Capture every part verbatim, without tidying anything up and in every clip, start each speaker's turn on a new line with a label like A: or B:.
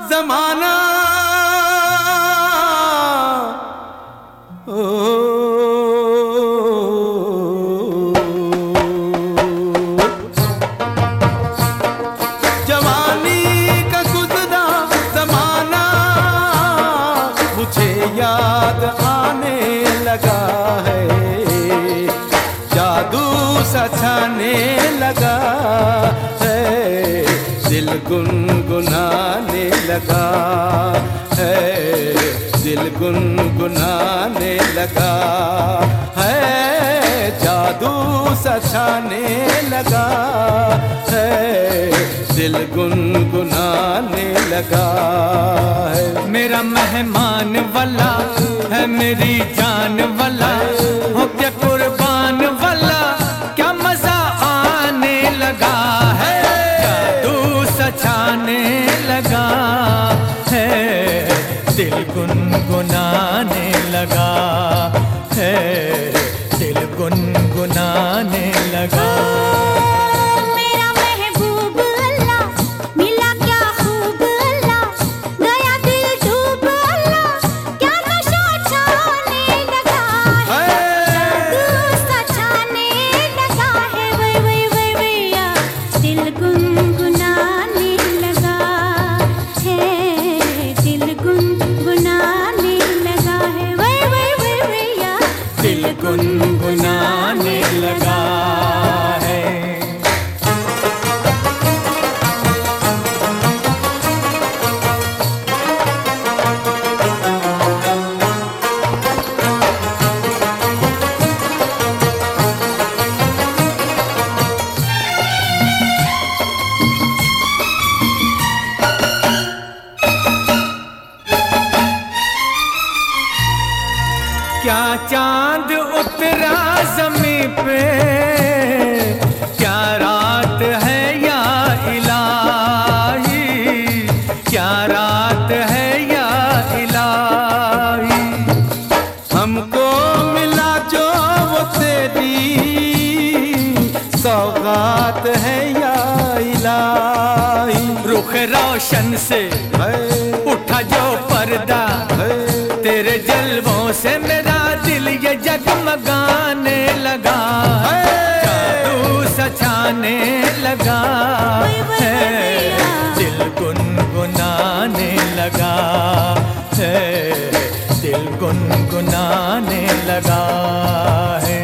A: जमाना ओ जवानी का गुजरा जमाना मुझे याद आने लगा है, जादू सछाने लगा है, दिल गुनगुनाने लगा है, दिल गुनगुनाने लगा है, जादू सछाने लगा है, दिल गुनगुनाने लगा है।
B: मेरा मेहमान वाला है मेरी जान वाला, हो क्या कुर्बान वाला, क्या मजा आने लगा है, जादू सछाने लगा है, दिल गुनगुनाने लगा है, दिल गुनगुनाने लगा। गुनगुनाने लगा है। क्या चांद उतरा ज़मीं पे, क्या रात है या इलाही, क्या रात है या इलाही,
A: हमको मिला जो वो तेरी सौगात है या इलाही।
B: रुख रोशन से उठा जो पर्दा, तेरे जलवों से मेरा दिल ये जगमगाने लगा, जादू सछाने लगा है, दिल गुनगुनाने लगा है, दिल गुनगुनाने लगा है।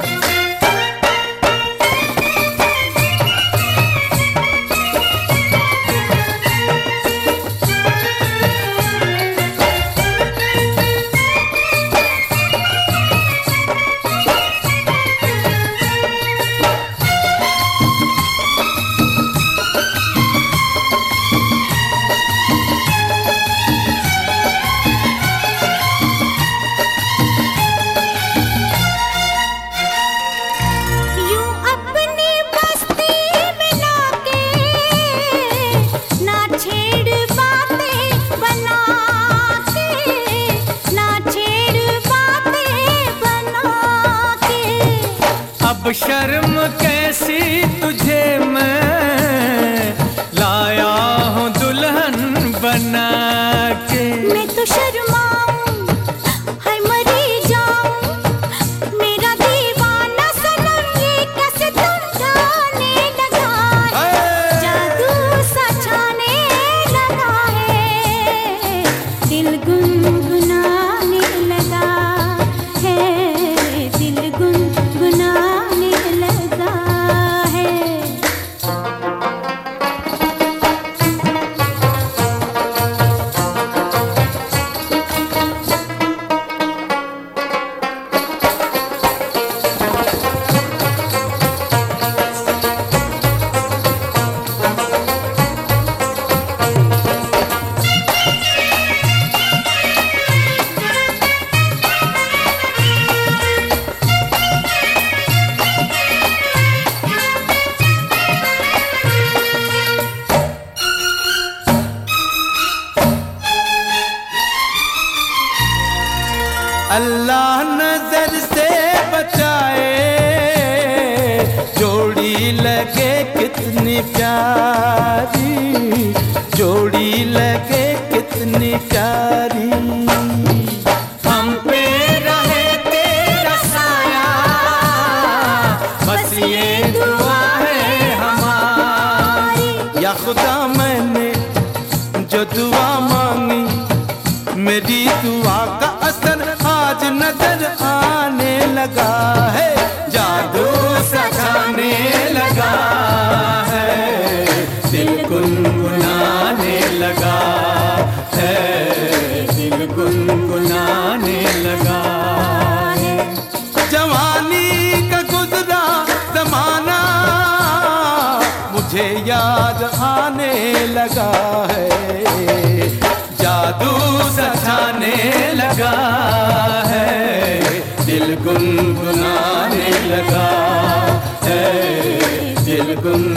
B: अब शर्म कैसी तुझे मैं लाया हूँ दुल्हन बना के,
C: मैं तो शर्माऊं हाय मरी जाऊं, मेरा दीवाना सनम ये कैसे समझाने लगा है, जादू सछाने लगा है, दिल गुनगुनाने लगा है, दिल गुनगुनाने लगा है।
A: अल्लाह नजर से बचाए, जोड़ी लगे कितनी प्यारी, जोड़ी लगे मैंने जो दुआ मांगी, मेरी दुआ का असर आज नजर आने लगा है। जादू सा छाने लगा है, दिल गुनगुनाने लगा है, दिल गुनगुनाने लगा है। जवानी का गुजरा जमाना मुझे याद आने लगा है। जादू सा छाने लगा है, दिल गुनगुनाने लगा है, दिल गुन